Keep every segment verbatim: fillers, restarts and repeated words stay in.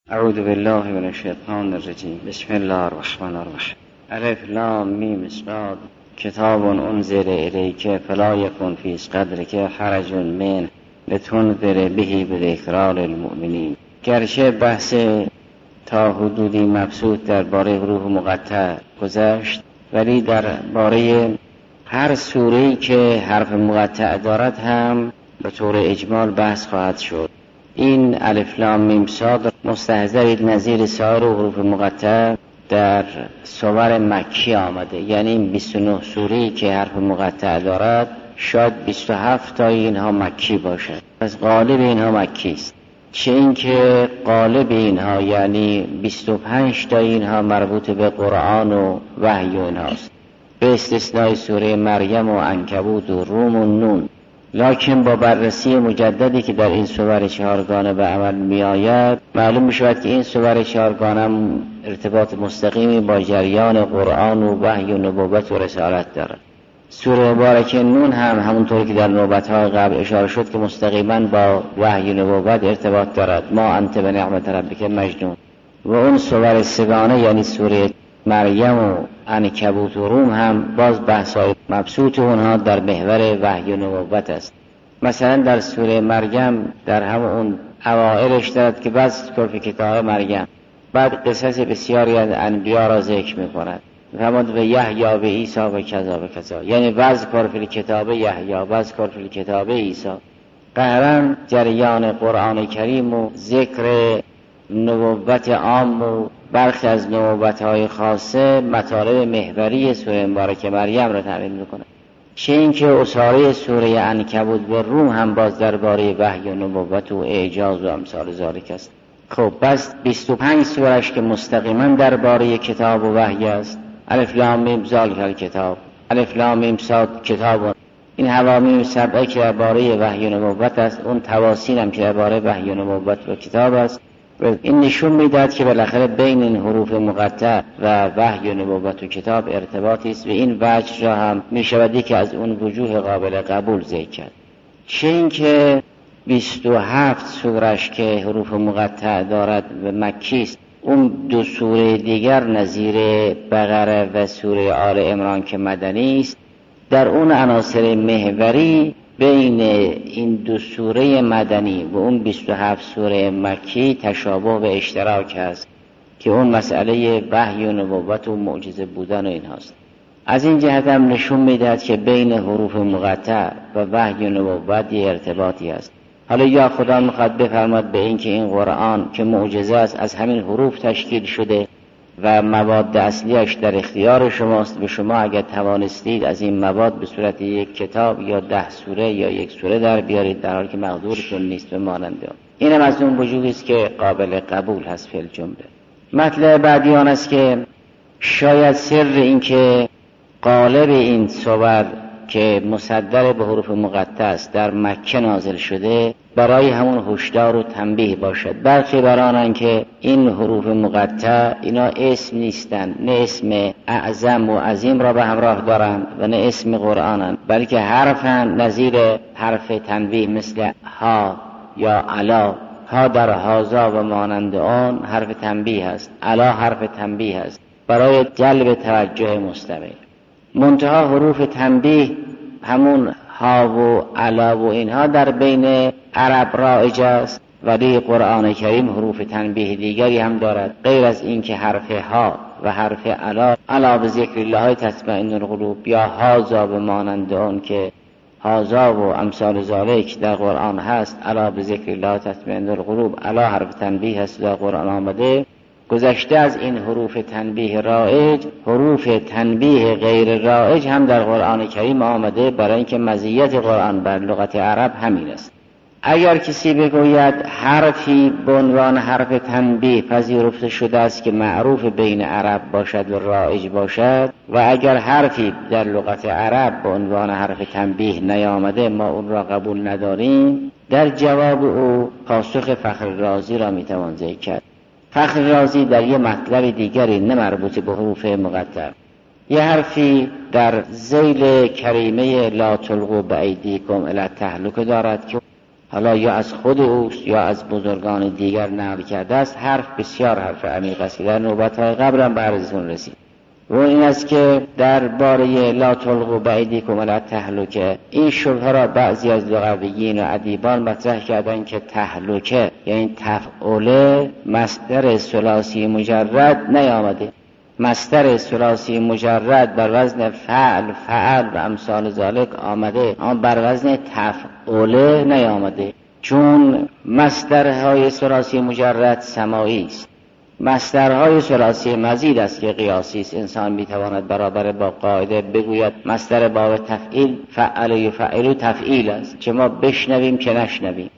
اعوذ بالله من الشیطان الرجیم. بسم الله الرحمن الرحیم. الف لام میم صاد. کتاب انزل الیک فلا یکن فی صدرک حرج منه لتنذر به بذکری للمؤمنین. گرچه بحث تا حدودی مبسوط درباره حروف مقطع گذشت، ولی درباره هر سوره‌ای که حرف مقطع دارد هم به طور اجمال بحث خواهد شد. این الف لام میم صاد مستحضر نظیر سایر حروف مقطع در سور مکی آمده، یعنی این بیست و نه سوره‌ای که حرف مقطع دارد شاید بیست و هفت تا اینها مکی باشد، پس غالب اینها مکی است. چه اینکه غالب اینها یعنی بیست و پنج تا اینها مربوط به قرآن و وحی و اینهاست، به استثنای سوره مریم و عنکبوت و روم و نون. لکن با بررسی مجددی که در این سور چهارگانه به عمل می آید، معلوم می شود که این سور چهارگانه ارتباط مستقیمی با جریان قرآن و وحی و نبوت و رسالت دارد. سوره مبارکه نون هم همونطور که در نوبت‌های قبل اشاره شد که مستقیما با وحی و نبوت ارتباط دارد. ما انت به نعمت ربک مجنون. و اون سور سگانه یعنی سوره مریم و عنکبوت و روم هم باز بحث‌های مبسوط اونها در محور وحی و نبوت است. مثلا در سوره مریم در همون اوائلش دارد که بعض کلف کتاب مریم، بعد قصص بسیاری از انبیا را ذکر می‌کند، فرمود به یحیی و عیسی و کذا و کذا، یعنی بعض کلف کتاب یحیی، بعض کلف کتاب عیسی. قهرن جریان قرآن کریم و ذکر نبوت عام و برخی از نبوت‌های خاصه مطالب محوری سوره مبارکه مریم را تأمین می‌کند. چه اینکه اساره سوره عنکبوت و روم هم باز درباره وحی و نبوت و اعجاز و امثال ذالک است. خب پس بیست و پنج سورش که مستقیما درباره کتاب و وحی است. الف لام میم ذالک الکتاب، الف لام میم صاد کتاب، این حوامیم سبعه که درباره وحی و نبوت است، اون تواسین هم که درباره وحی و نبوت و کتاب است. این نشون میداد که بالاخره بین این حروف مقطع و وحی و نبوت و کتاب ارتباطی است و این وجه را هم میشودی که از اون وجوه قابل قبول ذکر کرد. چه اینکه بیست و هفت سورش که حروف مقطع دارد و مکی است، اون دو سوره دیگر نظیر بقره و سوره آل عمران که مدنی است، در اون عناصر محوری بین این دو سوره مدنی و اون بیست و هفت سوره مکی تشابه و اشتراک هست که اون مسئله وحی و نبوت و معجزه بودن و این هاست. از این جهت هم نشون میدهد که بین حروف مقطع و وحی و نبوت یه ارتباطی است. حالا یا خدا میخواد بفرماد به این که این قرآن که معجزه است از همین حروف تشکیل شده و مواد اصلیش در اختیار شماست، به شما اگر توانستید از این مواد به صورت یک کتاب یا ده سوره یا یک سوره در بیارید، در حالی که مقدورتون نیست به ماننده. این هم از اون وجوهی است که قابل قبول هست فی الجمله. مطلب بعدی آن است که شاید سر این که قالب این سور که مصدر به حروف مقطع است در مکه نازل شده برای همون هشدار و تنبیه باشد. برخی برانن که این حروف مقطع اینا اسم نیستند، نه اسم اعظم و عظیم را به همراه دارند و نه اسم قرآنند، بلکه حرفن نظیر حرف تنبیه مثل ها یا علا. ها در هازا و مانند آن حرف تنبیه است، علا حرف تنبیه است برای جلب توجه مستمع. منتها حروف تنبیه همون ها و علا و اینها در بین عرب رایج است، ولی قرآن کریم حروف تنبیه دیگری هم دارد غیر از این که حرف ها و حرف علا، علا به ذکر الله تطمئن القلوب، یا هازا به مانند آن که هازا و امثال ذالک در قرآن هست، علا به ذکر الله تطمئن القلوب، علا حرف تنبیه هست در قرآن آمده. گذشته از این حروف تنبیه رایج، حروف تنبیه غیر رایج هم در قرآن کریم آمده، برای اینکه مزیت قرآن بر لغت عرب همین است. اگر کسی بگوید حرفی به عنوان حرف تنبیه پذیرفته شده است که معروف بین عرب باشد و رایج باشد، و اگر حرفی در لغت عرب به عنوان حرف تنبیه نیامده ما اون را قبول نداریم، در جواب او پاسخ فخر رازی را میتوان ذکر کرد. فخر رازی در یه مطلب دیگری نه مربوط به حروف مقطع یه حرفی در ذیل کریمه لا تلقوا بایدیکم الی التهلکه دارد که حالا یا از خود اوست یا از بزرگان دیگر نقل کرده است. حرف بسیار حرف عمیق است که در نوبت‌های قبل هم به عرضتون رسید. و این است که درباره لا تلقوا بایدیکم الی التهلکه، این شبهه را بعضی از لغویین و ادیبان مطرح کردند که تهلکه یعنی تفعله مصدر ثلاثی مجرد نیامده. مصدر ثلاثی مجرد بر وزن فعل، فعل و امثال ذالک آمده، اما بر وزن تفعله نیامده، چون مصدرهای ثلاثی مجرد سماعی است. مصدرهای ثلاثی مزید است که قیاسی است. انسان میتواند برابر با قاعده بگوید مصدر باب تفعیل فعل یفعل تفعیل است، چه ما بشنویم چه نشنویم.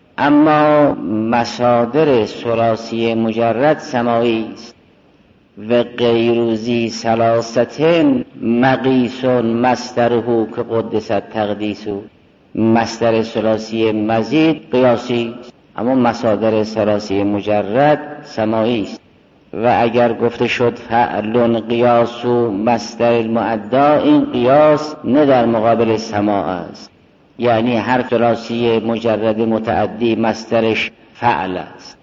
اما مصادر ثلاثی مجرد سماعی است. و غیروزی ثلاثتین مقیسون مصدره که قدست تقدیسو، مصدر ثلاثی مزید قیاسی است، اما مصادر ثلاثی مجرد سماعی است. و اگر گفته شد فعل قیاس و مصدر المعدا، این قیاس نه در مقابل سماع است، یعنی هر ثلاثی مجرد متعدی مصدرش فعل است.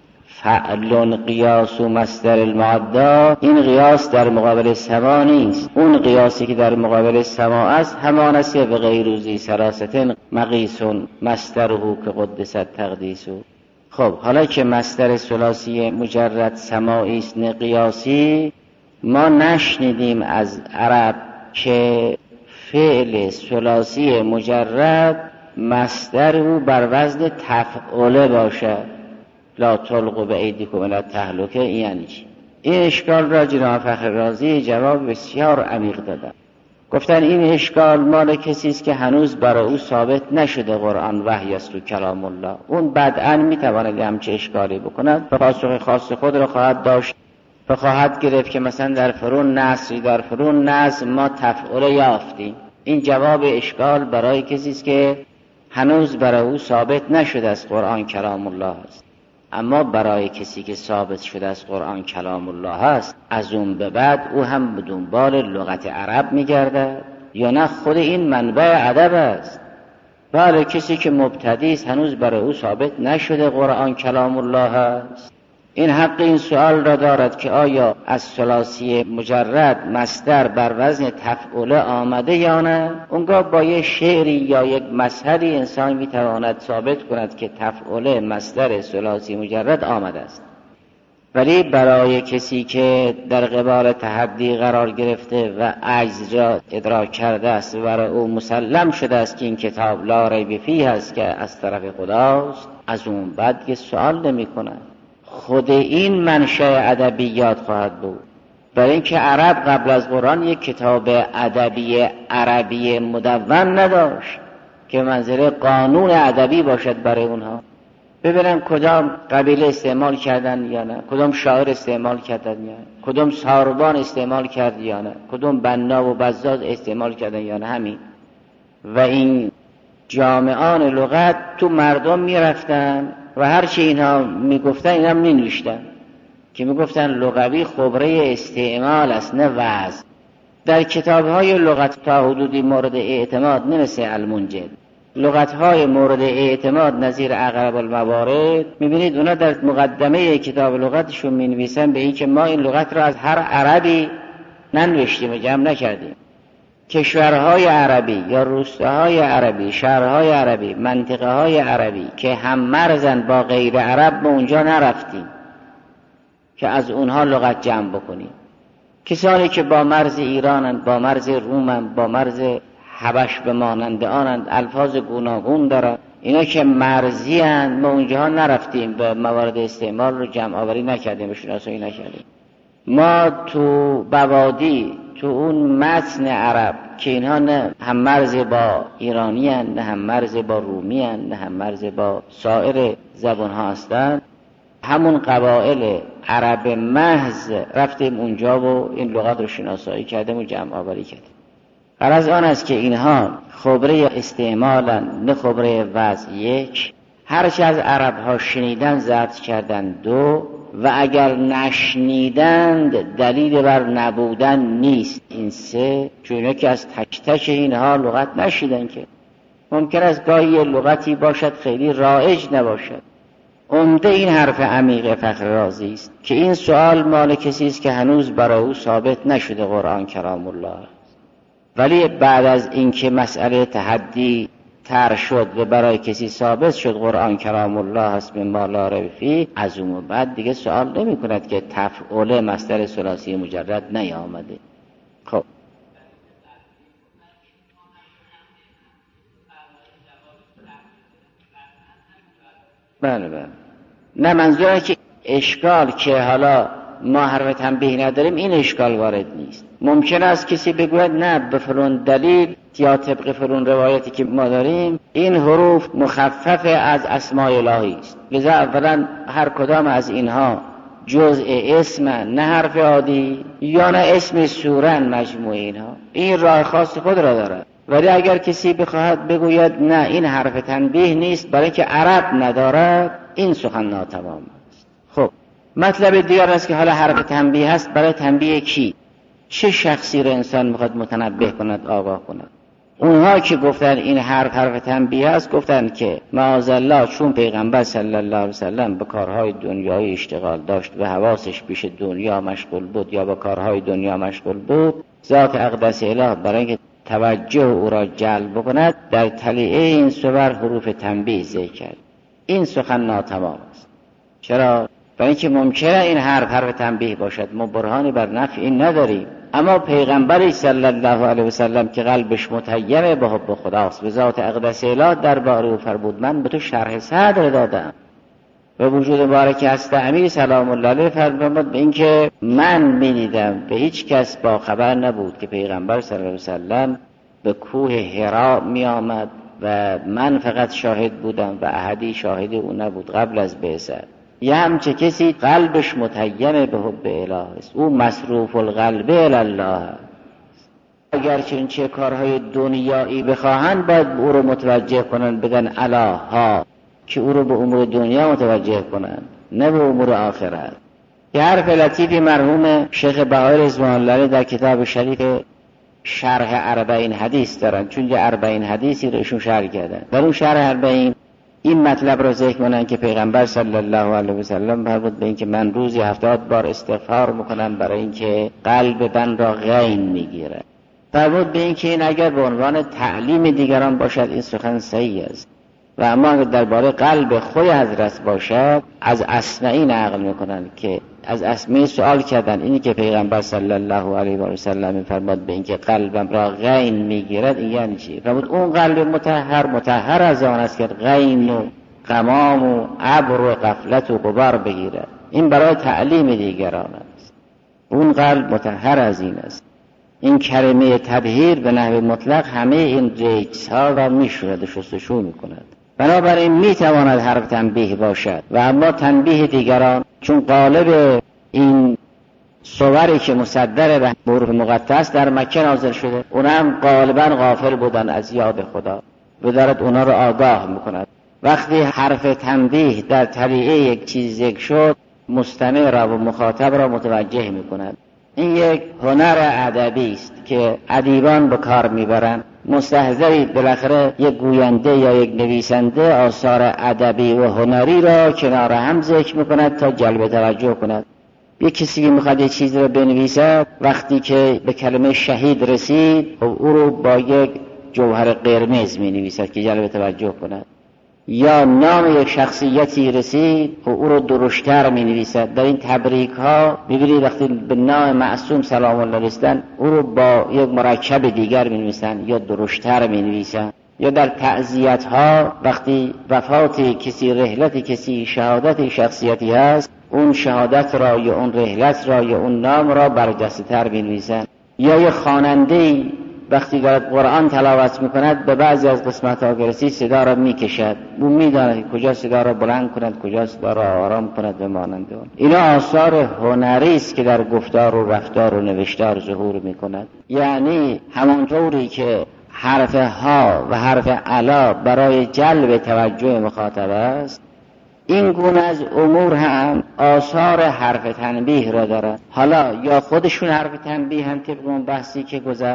فعل قیاس و مصدر المعدا، این قیاس در مقابل سماع نیست. اون قیاسی که در مقابل سماع است همان است به غیروزی ثلاثتین مقیسون مصدره که قدست تقدیسو. خب حالا که مصدر ثلاثی مجرد سماعی است نه قیاسی، ما نشنیدیم از عرب که فعل ثلاثی مجرد مصدر او بر وزن تفعله باشد. لا تلقوا بایدیکم الی التهلکه یعنی چی؟ این اشکال را جناب فخر رازی جواب بسیار عمیق دادن. گفتن این اشکال مال کسی است که هنوز برای او ثابت نشده قرآن وحی است و کلام الله. اون بدعاً میتواند همچه اشکالی بکند، پاسخ خاص خود را خواهد داشت و خواهد گرفت که مثلا در فرون نصری در فرون نصر ما تفعله یافتیم. این جواب اشکال برای کسی است که هنوز برای او ثابت نشده است قرآن کلام الله است. اما برای کسی که ثابت شده است قرآن کلام الله است، از اون به بعد او هم به دنبال لغت عرب میگرده یا نه خود این منبع ادب است. بله کسی که مبتدی است هنوز برای او ثابت نشده قرآن کلام الله است، این حق این سوال را دارد که آیا از ثلاثی مجرد مصدر بر وزن تفعله آمده یا نه. اونگاه با یک شعری یا یک مثلی انسان میتواند ثابت کند که تفعله مصدر ثلاثی مجرد آمده است. ولی برای کسی که در قبال تحدی قرار گرفته و عجز را ادراک کرده است و برای او مسلم شده است که این کتاب لا ریب فیه است که از طرف خداست، از اون بعد که سوال نمی کند. خود این منشأ ادبیات خواهد بود. برای اینکه عرب قبل از قرآن یک کتاب ادبی عربی مدون نداشت که منظره قانون ادبی باشد برای اونها. ببینن کدام قبیله استعمال کردن یا نه، کدام شاعر استعمال کردن یا نه، کدام ساربان استعمال کرد یا نه، کدام بنا و بزاز استعمال کردن یا نه. همین و این جامعان لغت تو مردم میرفتن و هرچی اینها میگفتن اینا مینوشتن که میگفتن لغوی خبره استعمال است نه وعظ. در کتاب‌های لغت تا حدودی مورد اعتماد نمیشه المنجد. لغت‌های مورد اعتماد نظیر اقرب الموارد میبینید اونا در مقدمه کتاب لغتشون مینویسن به این که ما این لغت را از هر عربی ننوشتیم و جمع نکردیم. کشورهای عربی یا روستاهای عربی، شهرهای عربی، منطقه‌های عربی که هم مرزن با غیر عرب ما اونجا نرفتیم که از اونها لغت جمع بکنیم. کسانی که با مرز ایرانند، با مرز رومند، با مرز حبش بمانند آنند، الفاظ گوناگون دارند، اینا که مرزی اند ما اونجا نرفتیم به موارد استعمال رو جمع آوری نکردیم و شناسایی نکردیم. ما تو بوادی تو اون متن عرب که اینها نه هم مرز با ایرانی هستند، نه هم مرز با رومی هستند، نه هم مرز با سایر زبان ها هستند، همون قبایل عرب محض رفتیم اونجا و این لغت رو شناسایی کردیم و جمع آوری کردیم. غرض آن است که اینها خبره استعمالن نه خبره وضع. یک، هرچی از عرب ها شنیدن ضبط کردن. دو، و اگر نشنیدند دلیل بر نبودن نیست. این سه، چون اینا که از تک تک اینها لغت نشیدن که ممکن است گاهی لغتی باشد خیلی رایج نباشد. عمده این حرف عمیق فخر رازی است که این سوال مال کسی است که هنوز برای او ثابت نشده قرآن کلام الله است، ولی بعد از اینکه مسئله تحدی طرح شد و برای کسی ثابت شد قرآن کلام الله است مما لا ریب فیه، از اون بعد دیگه سوال نمی کند که تفعول مصدر ثلاثی مجرد نیامده. خب بله بله، نه منظوره که اشکال که حالا ما حرف تنبیه نداریم این اشکال وارد نیست. ممکن است کسی بگوید نه به فلان دلیل یا طبق فلان روایتی که ما داریم این حروف مخفف از اسماء الهی است، لذا اولا هر کدام از اینها جزء اسم نه حرف عادی یا نه اسم سوره مجموع اینها، این راه خاص خود را دارد. ولی اگر کسی بخواهد بگوید نه این حرف تنبیه نیست برای که عرب ندارد، این سخن ناتمام است. خب مطلب دیگر است که حالا حرف تنبیه است برای تنبیه کی؟ چه شخصی را انسان میخواد متنبه کند، آگاه کند؟ اونها که گفتن این حرف حرف تنبیه است گفتن که معاذالله چون پیغمبر صلی الله علیه وسلم به کارهای دنیایی اشتغال داشت و حواسش پیش دنیا مشغول بود یا به کارهای دنیا مشغول بود، ذات اقدس اله برای اینکه توجه او را جلب بکند در تلیعه این صور حروف تنبیه ذکر کرد. این سخن ناتمام است. چرا؟ برای اینکه ممکنه این حرف حرف تنبیه باشد، ما برهانی بر نفی این نداریم، اما پیغمبر صلی الله علیه وسلم که قلبش متیمه به حب خداست و ذات اقدس اله درباره او فرمود من به تو شرح صدر دادم و وجود مبارک هست امیر سلام الله علیه فرمود به اینکه من می‌دیدم به هیچ کس با خبر نبود که پیغمبر صلی الله علیه وسلم به کوه حرا می آمد و من فقط شاهد بودم و احدی شاهد او نبود قبل از بعثت. یه همچه کسی قلبش متیمه به حب اله است، او مصروف القلب الله. اگر چنین کارهای دنیایی بخواهند باید او رو متوجه کنند، بگن الا ها، که او رو به امور دنیا متوجه کنند نه به امور آخرت. یه حرف لطیفی مرحوم شیخ بهایی رضوان الله در کتاب شریف شرح اربعین حدیث دارن، چون یه اربعین حدیثی رو ایشون شرح کردن. در اون شرح اربعین این مطلب رو ذکر کنن که پیغمبر صلی الله علیه و سلم فرمود به این که من روزی هفتاد بار استغفار میکنم برای اینکه قلب من را غین میگیره. فرمود به این که این اگر به عنوان تعلیم دیگران باشد این سخن صحیح است، و اما اگر درباره قلب خود حضرت باشد از اصمعی نقل میکنن که از اصمعی سوال کردن اینی که پیغمبر صلی الله علیه و سلم فرمود به این که قلبم را غین میگیرد این یعنی چی؟ فرمود اون قلب مطهر مطهر از آن است که غین و غمام و ابر و غفلت و غبار بگیرد. این برای تعلیم دیگران است. اون قلب مطهر از این است. این کلمه تطهیر به نحو مطلق همه این ریجس ها را میشورد و شستشو میکند. بنابراین میتواند حرف تنبیه باشد و اما تنبیه دیگران، چون قالب این صوری که مصدر به حروف مقطعه است در مکه نازل شده، اونم غالبا غافل بودن از یاد خدا و دارد اونا رو آگاه میکند. وقتی حرف تنبیه در طریقه یک چیز ذکر شد مستمع را و مخاطب را متوجه میکند. این یک هنر ادبی است که ادیبان به کار میبرند. مستحضری بالاخره یک گوینده یا یک نویسنده آثار ادبی و هنری را کنار هم ذکر میکند تا جلب توجه کند. یک کسی که میخواد یک چیز را بنویسد وقتی که به کلمه شهید رسید او رو با یک جوهر قرمز مینویسد که جلب توجه کند، یا نام یک شخصیتی رسید و او رو درشتر می نویسد. در این تبریک ها می‌بینید وقتی به نام معصوم سلام الله رسیدن او رو با یک مرکب دیگر می نویسن یا درشتر می نویسن. یا در تعزیت ها وقتی وفات کسی، رحلت کسی، شهادت شخصیتی هست اون شهادت را یا اون رحلت را یا اون نام را برجسته تر می نویسن. یا یک خواننده وقتی دارد قرآن تلاوت میکند به بعضی از قسمت ها گرسی صدا را میکشد، او میداند کجا صدا را بلند کند کجا صدا را آرام کند و مانند اون. اینا آثار هنری است که در گفتار و رفتار و نوشتار ظهور میکند. یعنی همانطوری که حرف ها و حرف علا برای جلب توجه مخاطب است، این گونه از امور هم آثار حرف تنبیه را دارد. حالا یا خودشون حرف تنبیه هم طبق اون بحثی که گذشت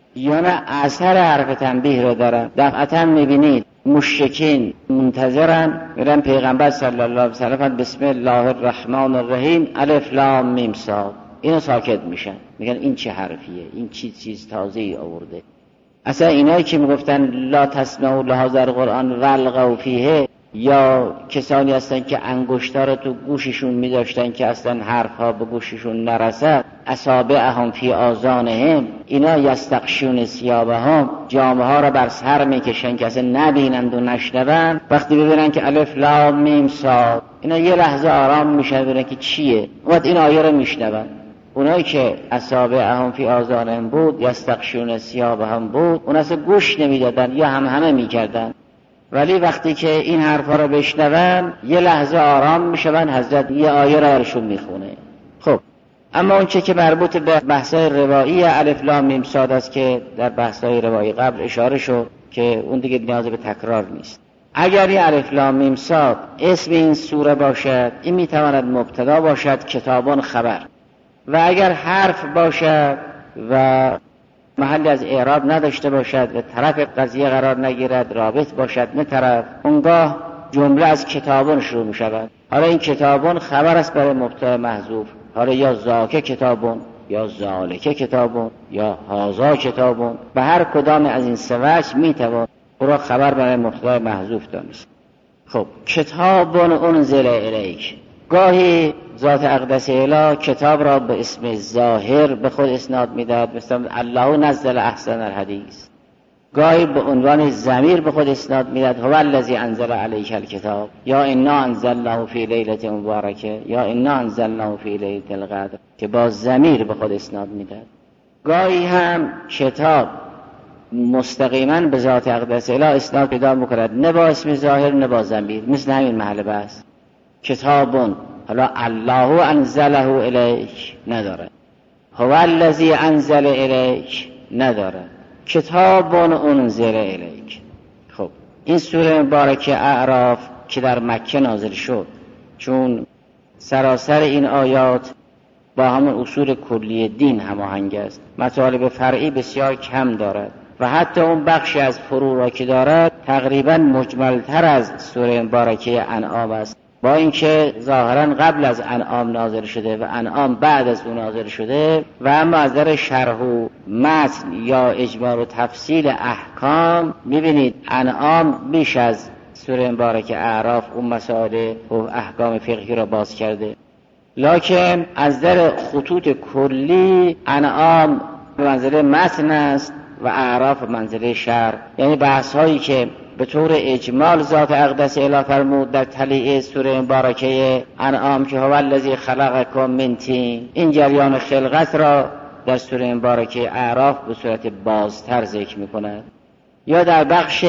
یا نه اثر حرف تنبیه رو دارن. دفعتا میبینید مشرکین منتظرن میرن پیغمبر صلی الله علیه و سلم بسم الله الرحمن الرحیم الف لام میم صاد، اینو ساکت میشن، میگن این چه حرفیه، این چی چیز تازه‌ای آورده. اصلا اینایی که میگفتن لا تسمعوا لهذا القرآن والغوا فیه، یا کسانی هستن که انگشتا رو تو گوششون میداشتن که اصلا حرفها به گوششون نرسد، اصابعهم فی آذانهم، اینا یستغشون ثیابهم، جامه ها رو بر سر میکشن که اصلا نبینند و نشنون. وقتی ببینن که الف لام میم صاد، اینا یه لحظه آرام میشن ببینن که چیه، وقت این آیه رو میشنون. اونایی که اصابعهم فی آذانهم بود، یستغشون ثیابهم بود، اون اصلا گوش نمیدادن یا هم همه میکردن. ولی وقتی که این حرفا رو بشنون یه لحظه آرام میشون، حضرت یه آیه رو برشون میخونه. خب اما اون چه که مربوط به بحثای روایی الف لام میم صاد است که در بحثای روایی قبل اشاره شد که اون دیگه نیاز به تکرار نیست. اگر این الف لام میم صاد اسم این سوره باشد، این میتواند مبتدا باشد، کتابون خبر، و اگر حرف باشد و محلی از اعراب نداشته باشد و طرف قضیه قرار نگیرد، رابط باشد نه طرف، اونگاه جمله از کتابون شروع می شود. حالا این کتابون خبر است برای مبتدا محذوف، حالا یا ذاک کتابون یا ذالک کتابون یا هذا کتابون، به هر کدام از این سه وجه می توان او را خبر برای مبتدا محذوف دانست. خب کتابون انزل الیک، گاهی ذات اقدس اله کتاب را به اسم ظاهر به خود اسناد میداد، مثل الله نزل احسن الحدیث. گاهی به عنوان ضمیر به خود اسناد میداد، هو الذی انزل علیک الکتاب، یا انا انزلناه فی لیلة مبارکه، یا انا انزلناه فی لیلة القدر، که با ضمیر به خود اسناد میداد. گاهی هم کتاب مستقیما به ذات اقدس اله اسناد پیدا میکند، نه با اسم ظاهر نه با ضمیر، مثل همین محل بحث کتابون. حالا الله انزله الیک نداره، هو الذی انزل الیک نداره، کتابون انزل الیک. خب این سوره مبارکه اعراف که در مکه نازل شد، چون سراسر این آیات با همون اصول کلی دین هماهنگ است، مطالب فرعی بسیار کم دارد و حتی اون بخشی از فروع را که دارد تقریبا مجملتر از سوره مبارکه انعام است، با اینکه ظاهرا قبل از انعام نازل شده و انعام بعد از اون نازل شده، و اما از در شرح و متن یا اجمال و تفصیل احکام میبینید انعام بیش از سوره مبارکه اعراف اون مسائل و احکام فقهی را باز کرده. لکن از در خطوط کلی انعام به منزله متن است و اعراف به منزله شرح، یعنی بحث هایی که به طور اجمال ذات اقدس اله فرمود در تلیع سوره مبارکه انعام که هو الذی خلقکم من طین، این جریان خلقت را در سوره مبارکه اعراف به صورت بازتر ذکر می‌کند. یا در بخش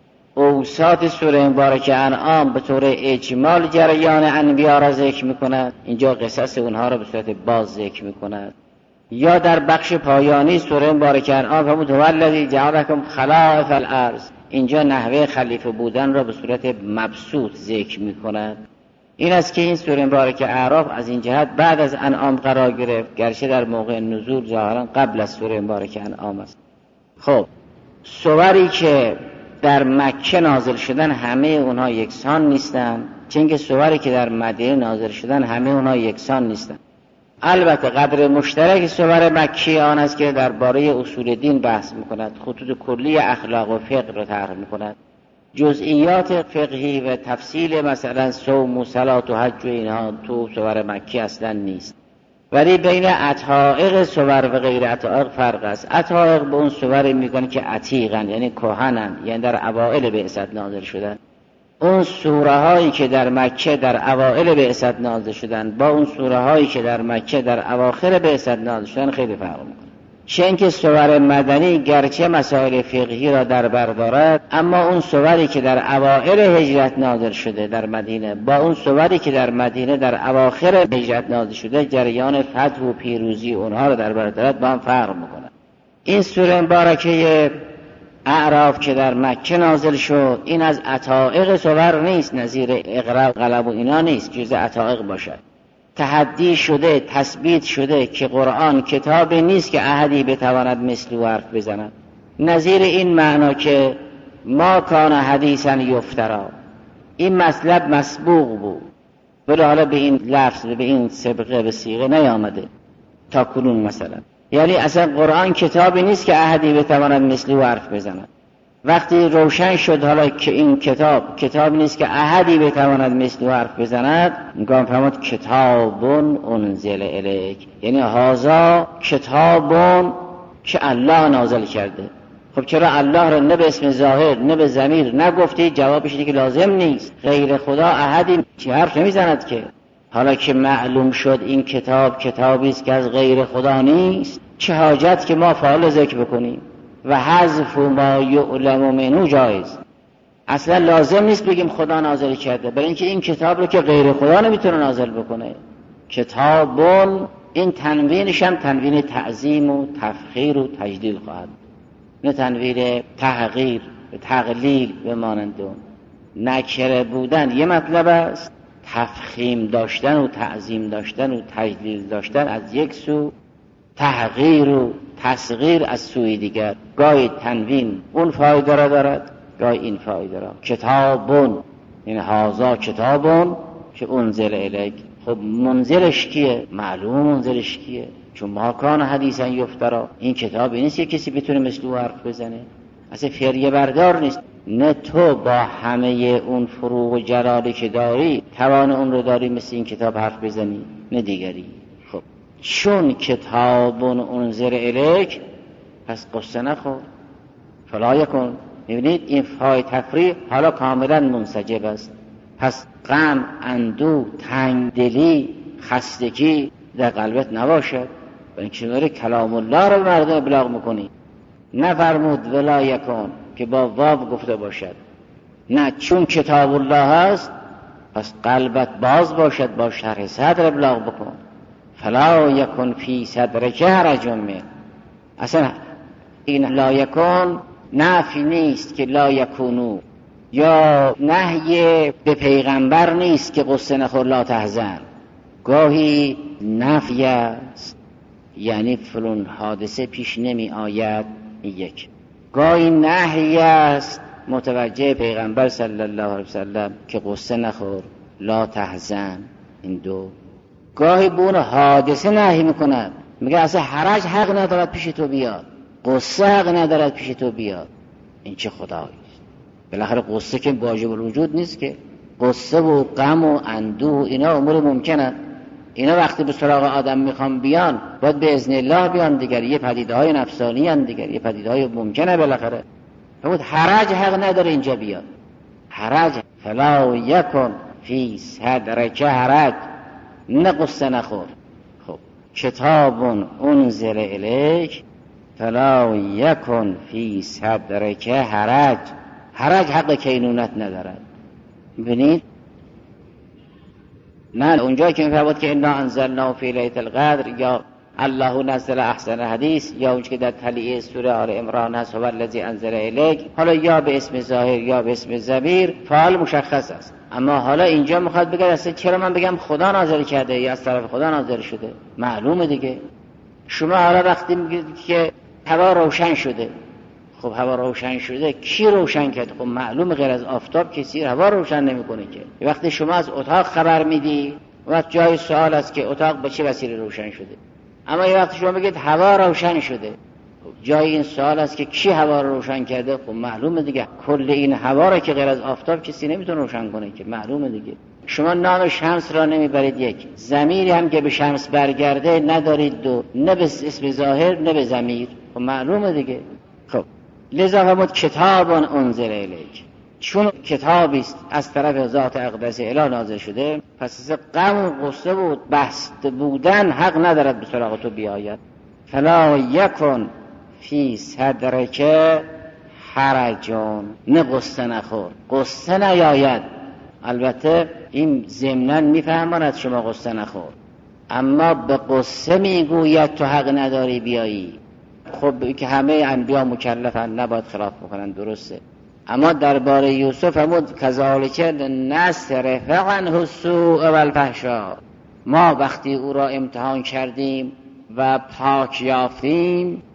اوساط سوره مبارکه انعام به طور اجمال جریان انبیا را ذکر می‌کند، اینجا قصص اونها را به صورت باز ذکر می‌کند. یا در بخش پایانی سوره مبارکه انعام فرمود هو الذی جعلکم خلائف الارض، اینجا نحوه خلیفه بودن را به صورت مبسوط ذکر می کند. این است که این سوره مبارکه اعراف از این جهت بعد از انعام قرار گرفت، گرچه در موقع نزول ظاهرا قبل از سوره مبارکه انعام است. خب سوری که در مکه نازل شدن همه اونها یکسان نیستند، چون که سوری که در مدینه نازل شدن همه اونها یکسان نیستند. البته قدر مشترک سور مکی آن است که درباره اصول دین بحث میکند، خطوط کلی اخلاق و فقه را طرح میکند. جزئیات فقهی و تفصیل مثلا صوم و صلات و حج و اینها تو سور مکی اصلا نیست. ولی بین عتائق سور و غیر عتائق فرق است. عتائق به اون سور میگن که عتیقن، یعنی کهنن، یعنی در اوائل بعثت نازل شدن. اون سوره هایی که در مکه در اوائل بعثت نازل شدن با اون سوره هایی که در مکه در اواخر بعثت نازل شدن خیلی فرق میکنه. چون که سور مدنی گرچه مسائل فقهی را در بر دارد، اما اون سوری که در اوائل هجرت نازل شده در مدینه با اون سوری که در مدینه در اواخر هجرت نازل شده جریان فتح و پیروزی اونها را در بر دارد، با هم فرق میکنه. این سوره مبارکه اعراف که در مکه نازل شد این از عتائق سور نیست، نظیر اقرا قلب و اینا نیست، جز عتائق باشد. تحدی شده، تثبیت شده که قرآن کتابی نیست که احدی بتواند مثل او حرف بزند. نظیر این معنا که ما کان حدیثا یفترا، این مطلب مسبوق بود ولی حالا به این لفظ به این سبقه به صیغه نیامده تا کنون مثلا. یعنی اصلا قرآن کتابی نیست که احدی بتواند مثلی و حرف بزند. وقتی روشن شد حالا که این کتاب کتاب نیست که احدی بتواند مثلی و حرف بزند، میگم فرمود کتابون انزل الیک، یعنی هذا کتابون که الله نازل کرده. خب چرا الله را نه به اسم ظاهر نه به ضمیر نگفتی؟ جوابش اینه که لازم نیست، غیر خدا احدی چه حرف نمیزند که. حالا که معلوم شد این کتاب کتابی است که از غیر خدا نیست، چه حاجت که ما فاعل ذکر بکنیم و حذف ما یعلم منه جایز. اصلا لازم نیست بگیم خدا نازل کرده، برای اینکه این کتاب رو که غیر خدا نمیتونه نازل بکنه. کتابون، این تنوینش هم تنوین تعظیم و تفخیر و تجلیل خواهد، نه تنوین تحقیر و تقلیل به مانند اون. نکره بودن یه مطلب است، تفخیم داشتن و تعظیم داشتن و تجلیل داشتن از یک سو، تحقیر و تصغیر از سوی دیگر. گاهی تنوین اون فایده را دارد، گاهی این فایده را. کتابون، این هازا کتابون که انزل الیک. خب منزلش کیه؟ معلوم منزلش کیه، چون ما کان حدیثا یفترا، این کتابی نیست که کسی بتونه مثل او حرف بزنه، اصلا فریه بردار نیست. نه تو با همه اون فروغ و جلالی که داری توان اون رو داری مثل این کتاب حرف بزنی، نه دیگری. خب چون کتابون انزل الیک، پس قصه نخور، فلا یکن. میبینید این فای تفریح حالا کاملا منسجم است. پس غم، اندوه، تنگدلی، خستگی در قلبت نباشد، و اینکه داری کلام الله رو مردم ابلاغ میکنی. نفرمود ولا یکن که با واو گفته باشد، نه، چون کتاب الله هست پس قلبت باز باشد، با شرح صدر ابلاغ بکن. فلا یکن فی صدرک حرج منه. اصلا این لا یکن نفی نیست که لا یکونو، یا نهی به پیغمبر نیست که قصه نخور لا تحزن. گاهی نفی است، یعنی فلان حادثه پیش نمی آید، یک. گاهی نهی است متوجه پیغمبر صلی الله علیه وسلم که قصه نخور لا تحزن، این دو. گاهی بون حادثه نهی میکند، میگه اصلا حرج حق ندارد پیش تو بیاد، قصه حق ندارد پیش تو بیاد. این چه خداییست؟ بالاخره قصه که واجب الوجود نیست که. قصه و غم و اندوه اینا امور ممکنه، اینا وقتی به سراغ آدم میخوام بیان باید به اذن الله بیان دیگر، یه پدیده های نفسانی هن دیگر، یه پدیده های ممکنه بالاخره. فرمود حرج حق نداره اینجا بیاد. حرج فلا یکن فی صدرک حرج، نه قصه نخور. خب کتابون انزل الیک فلا یکن فی صدرک حرج، حرج حق کینونت ندارد. ببینید نه اونجا که میفرمود که انا انزلنا فی لیلة القدر، یا الله نزل احسن حدیث، یا اونجا که در تلیه سوره آل عمران هست هو الذی انزل الیک، حالا یا به اسم ظاهر یا به اسم ضمیر فعال مشخص است. اما حالا اینجا میخواد بگه اصلا چرا من بگم خدا نازل کرده یا از طرف خدا نازل شده؟ معلومه دیگه. شما حالا وقتی میگید که هوا روشن شده، خب هوا روشن شده کی روشن کرد؟ خب معلومه غیر از آفتاب کسی هوا روشن نمیکنه که. وقتی شما از اتاق خبر میدی وقت جای سوال است که اتاق به چه وسیله روشن شده. اما یه وقتی شما بگید هوا روشن شده، خب جای این سوال است که کی هوا رو روشن کرده؟ خب معلومه دیگه کل این هوا را که غیر از آفتاب کسی نمیتونه روشن کنه که، معلومه دیگه. شما نام شمس را نمیبرید یک، ضمیری هم که به شمس برگرده ندارید دو، نه به اسم ظاهر نه به ضمیر، خب معلومه دیگه. خب لذا فرمود کتابان انزل الیک، چون کتابی است از طرف ذات اقدس اله نازل شده، پس غم و غصه و بست بودن حق ندارد به سراغ تو بیاید. فلا یکن فی صدرک حرجون، نه قصه نخور، قصه نیاید. البته این ضمناً میفهماند شما قصه نخور، اما به قصه میگوید تو حق نداری بیایی. خب که همه انبیا مکلفن، نباید خلاف بکنن، درسته. اما درباره یوسف فرمود کذالک نصرف عنه السوء والفحشاء، ما وقتی او را امتحان کردیم و پاک یافتیم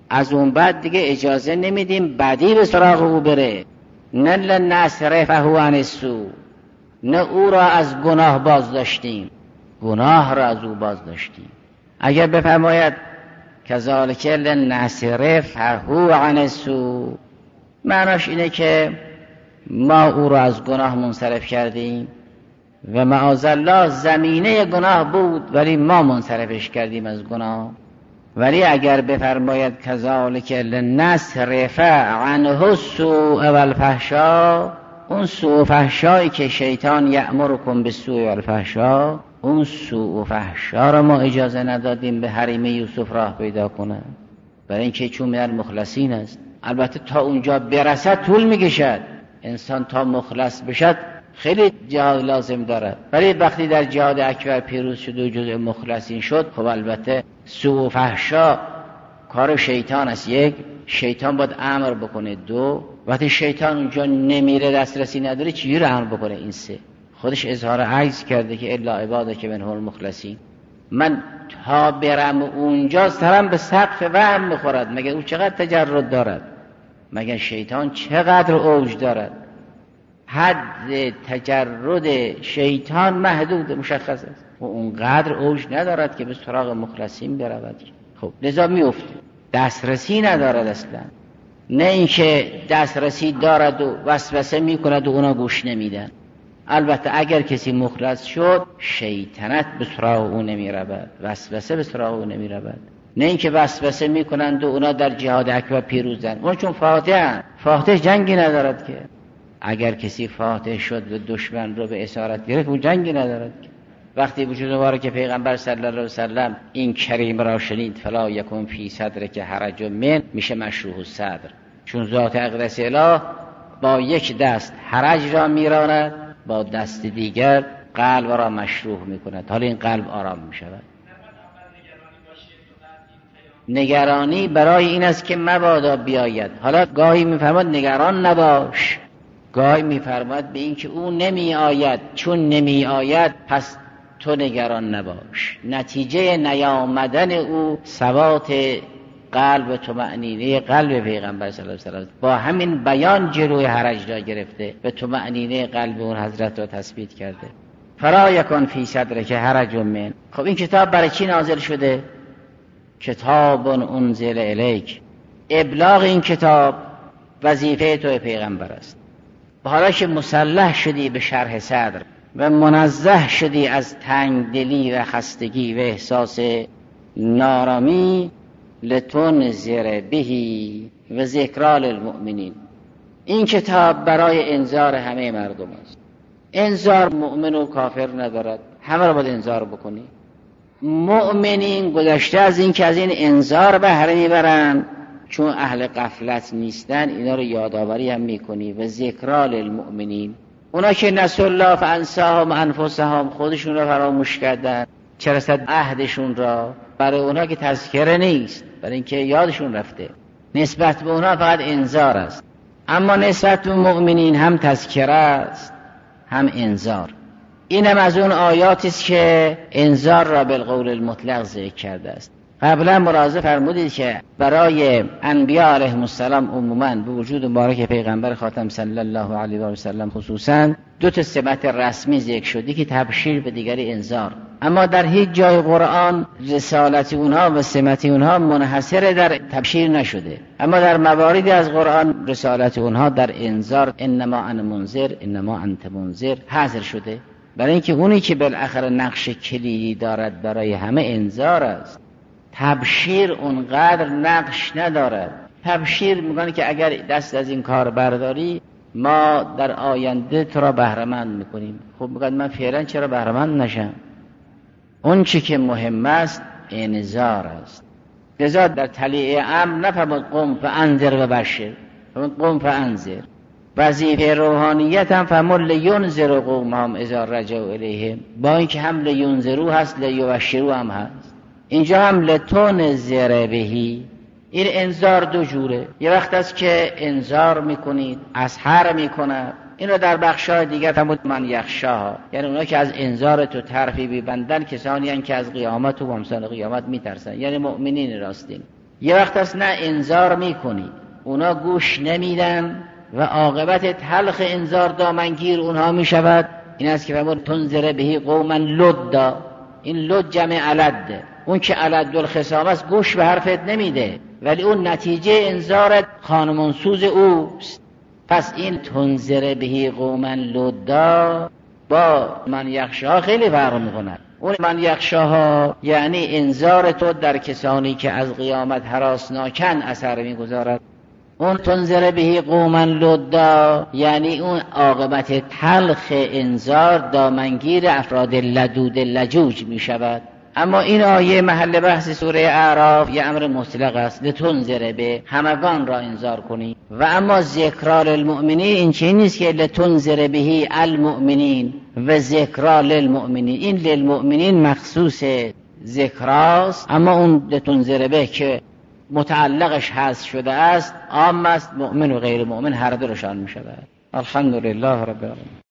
از اون بعد دیگه اجازه نمیدیم بدی به سراغ او بره. نه لنصرفه عن السوء، نه او را از گناه باز داشتیم، گناه را از او باز داشتیم. اگر بفرماید کذالک لنصرفه عن السوء، معناش اینه که ما او را از گناه منصرف کردیم و معاذالله زمینه گناه بود ولی ما منصرفش کردیم از گناه. ولی اگر بفرماید کذالک لنصرف عنه السوء والفحشاء، اون سوء و فحشایی که شیطان یأمرکم بالسوء والفحشاء، اون سوء و فحشا را ما اجازه ندادیم به حریم یوسف راه پیدا کنه، برای اینکه چون من مخلصین است. البته تا اونجا برسد طول میکشد، انسان تا مخلص بشد خیلی جهاد لازم دارد، ولی وقتی در جهاد اکبر پیروز شد و جزء مخلصین شد، خب البته سوء و فحشا کار شیطان است. یک، شیطان باید امر بکنه. دو، وقتی شیطان اونجا نمیره، دسترسی نداره، چجوری امر بکنه؟ این سه، خودش اظهار عجز کرده که الا عبادک منهم المخلصین. من تا برم اونجا سرم به سقف وهم میخورد. مگر او چقدر تجرد دارد؟ مگر شیطان چقدر اوج دارد؟ حد تجرد شیطان محدود مشخص است و اونقدر اوج ندارد که به سراغ مخلصین برود. خب لذا میفته، دسترسی ندارد اصلا. نه اینکه دسترسی دارد و وسوسه میکند و اونا گوش نمیدن. البته اگر کسی مخلص شد، شیطنت به سراغ او نمی رود، وسوسه به سراغ او نمی رود. نه اینکه وسوسه میکنند و اونا در جهاد اکبر پیروزند، اون چون فاتحه فاتح جنگی ندارد که. اگر کسی فاتح شد و دشمن رو به اسارت گرفت، اون جنگی ندارد که. وقتی وجود مبارک که پیغمبر صلی الله علیه و سلم این کریم را شنید، فلا یکن فی صدرک حرج من، میشه مشروح الصدر، چون ذات اقدس اله با یک دست حرج را میراند، با دست دیگر قلب را مشروح میکند. حالا این قلب آرام میشود. نگرانی برای این است که مبادا بیاید. حالا گاهی میفرماد نگران نباش، گاهی میفرماد به این که او نمی آید، چون نمی آید پس تو نگران نباش. نتیجه نیامدن او ثبات قلب و طمأنینه قلب پیغمبر صلی الله علیه و سلم. با همین بیان جلوی حرج را گرفته و طمأنینه قلب اون حضرت را تثبیت کرده. فلا یکن فی صدرک حرج من. خب این کتاب برای چی نازل شده؟ کتاب انزل الیک. ابلاغ این کتاب وظیفه تو پیغمبر است. حالا که مسلح شدی به شرح صدر و منزه شدی از تنگدلی و خستگی و احساس نارامی، لتنذر بهی و ذکری للمؤمنین. این کتاب برای انذار همه مردم است. انذار مؤمن و کافر ندارد، همه را باید انذار بکنی. مؤمنین گذشته از این که از این انذار بهره میبرن، چون اهل غفلت نیستن، اینا رو یادآوری هم میکنی. و ذکری للمؤمنین، اونا که نسوا الله فانساهم انفسهم، خودشون را فراموش کردن، چه رسد عهدشون را. برای اونا که تذکره نیست، برای اینکه یادشون رفته. نسبت به اونا فقط انذار است، اما نسبت به مؤمنین هم تذکره است هم انذار. اینم از اون آیاتی است که انذار را بالقول المطلق ذکر کرده است. قبلا ملاحظه فرمودید که برای انبیاء علیهم السلام عموما به وجود مبارک پیغمبر خاتم صلی الله علیه و سلم خصوصا دو تا سمت رسمی ذکر شده که تبشیر و دیگری انذار. اما در هیچ جای قرآن رسالت اونها و سمت اونها منحصر در تبشیر نشده، اما در مواردی از قرآن رسالت اونها در انذار، انما انا منذر انما انت منذر حاضر شده. برای اینکه اونی که بالاخره نقش کلیدی دارد برای همه انذار است. تبشیر اونقدر نقش ندارد. تبشیر میگن که اگر دست از این کار برداری ما در آینده تو را بهره‌مند میکنیم. خب میگن من فعلا چرا بهره‌مند نشم؟ اون چی که مهم است انذار است. لذا در طلیع امر نفرمود قم فانذر و بشر، فرمود قم فانذر. وظیفه روحانیت هم فرمود لینذر قومهم اذا رجعوا الیهم، با اینکه هم لینذروا هست لیبشروا هم هست. اینجا هم لتنذر بهی. این انذار دو جوره. یه وقت است که انذار میکنید، اسحر میکند. این رو در بخشای دیگر فرمود من یخشاها، یعنی اونا که از انذار تو طرفی ببندن کسانی هستند که از قیامت و امثال قیامت میترسن، یعنی مؤمنین راستین. یه وقت است نه انذار میکنی اونا گوش نمیدن و عاقبت تلخ انذار دامنگیر اونها میشود. این است که فرمود تنذر بهی قوما لدا. این لد جمع علد، اون که علد الخصام است گوش به حرفت نمیده، ولی اون نتیجه انذارت خانمانسوز اوست. پس این تنذر بهی قوما لدا با من یخشاها خیلی فرق میکنه. اون من یخشاها یعنی انذار تو در کسانی که از قیامت هراسناکن اثر میگذارد. اون تنذر بهی قوما لدا یعنی اون عاقبت تلخ انذار دامنگیر افراد لدود لجوج می شود. اما این آیه محل بحث سوره اعراف یه امر مطلق است، لتنذر به همگان را انذار کنی. و اما ذکرا للمؤمنین این چه نیست که لتنذر بهی المؤمنین و ذکرا للمؤمنین، این للمؤمنین مخصوص ذکراست، اما اون لتنذر به که متعلقش حذف شده است عام است، مؤمن و غیر مؤمن هر دو روشان می شود. الحمدلله رب العالمین.